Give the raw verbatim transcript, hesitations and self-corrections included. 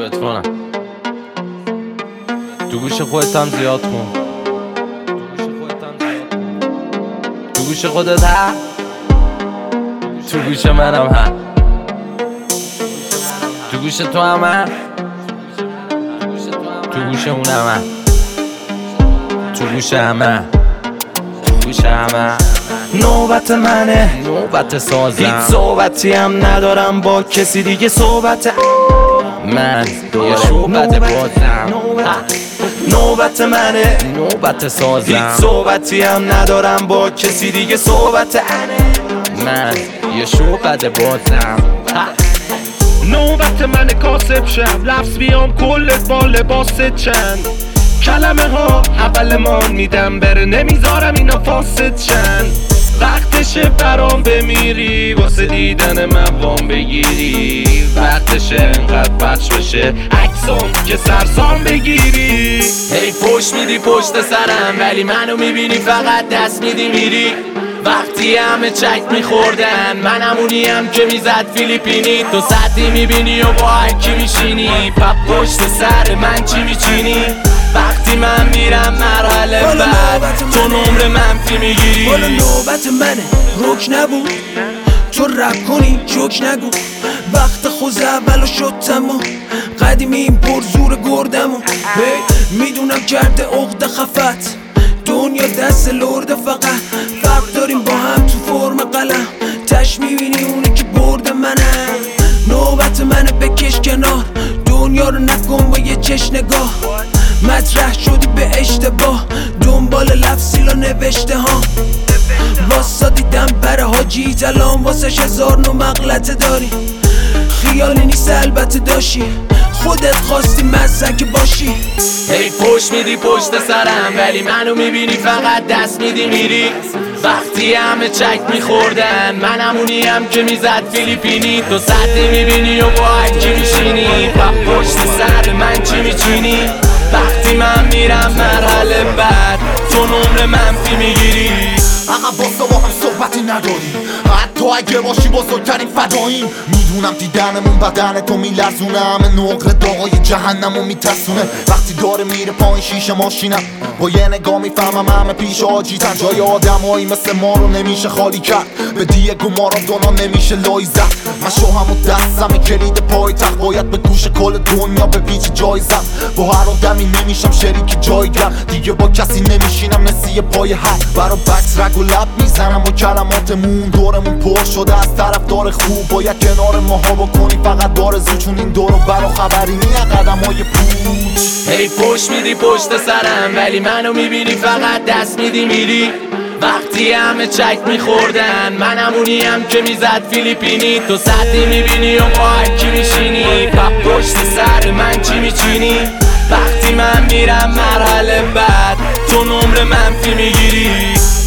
بتونم تو گوش خودت هم زیاد کن، تو گوش خودت هم، تو گوش منم هم، تو گوش تو هم هم، تو گوش اونم هم، تو گوش همه، تو گوش همه. نوبت منه، نوبت سازم، هیچ صحبتی هم ندارم با کسی دیگه. صحبت من یه شوبت بازم، نوبت منه، نوبت سازم، هیچ صحبتی هم ندارم با کسی دیگه. صحبت من یه شوبت بازم. نوبت من کاسب شم، لفظ بیام کلت با لباس چند کلمه ها اولمان میدم بره، نمیذارم اینا فاسد شن. وقتشه برام بمیری واسه دیدن من وام بگیری، وقتشه انقدر پخش بشه عکسام که سرسام بگیری. هی پشت میدی پشت سرم ولی منو میبینی فقط دست میدی میری. وقتی همه چک میخوردن من همونیم که میزد فیلیپینی. تو سطحی میبینی و با هرکی میشینی، پا پشت سر من چی میچینی؟ وقتی من میرم مرحله بعد تو نمره منفی میگیری. بالا نوبت منه، روک نبود تو رپ کنی جوک نگو. وقت خوز اولو شد تمام، قدیمی این پر زور گردمو. میدونم کرده عقد خفت، دنیا دست لرده فقط. فرق داریم با هم تو فرم قلم، تش میبینی اونی که برد منم. نوبت منه بکش کنار، دنیا رو نکن با یه چش نگاه. مطرح شدی به اشتباه، دنبال لفظیلا نوشته ها. واسا دیدم پر حاجی تلام واسش هزار نو مغلطه داری. خیالی نیست البته داشی، خودت خواستی مزک باشی. هی پشت میدی پشت سرم ولی منو میبینی فقط دست میدی میری. وقتی همه چک میخوردن من همونیم که میزد فیلیپینی. تو سطحی میبینی و با هرکی میشینی، پا پشت سر من چی میچینی؟ وقتی من میرم مرحله بعد تو نمره منفی میگیری. عقب واسه با هم صحبتی نداریم، حتی اگه باشی بزرگترین فداییم. میدونم دیدنمون بدن تو میلرزونه، همه نقره داغای جهنمو میترسونه. وقتی داره میره پایین شیشه ماشینم، با یه نگاه میفهمم همه پیش آجیتن. جای آدمایی مثل ما رو نمیشه خالی کرد، به دیگو مارادونا نمیشه لای زد. من شوهم و دستم کلید پای تخت، باید به گوش کل دنیا به پیچ جای زد. با هر آدمی نمیشم شریک جایگر، دیگه با کسی نمیشینم نسی پای حق. برا بکس رگ و لب میزنم با کلماتمون، دورمون پر شده از طرفدار خوب. باید کنار ماها بکنی فقط دارزو، چون این دورو برا خبری نیه قدم های پوچ. هی پشت میدی پشت سرم ولی منو میبینی فقط دست میدی میری. وقتی همه چک میخوردن من همونیم که میزد فیلیپینی. تو سطحی میبینی و با هرکی میشینی، پا پشت سر من چی میچینی؟ وقتی من میرم مرحله بعد تو نمره منفی میگیری.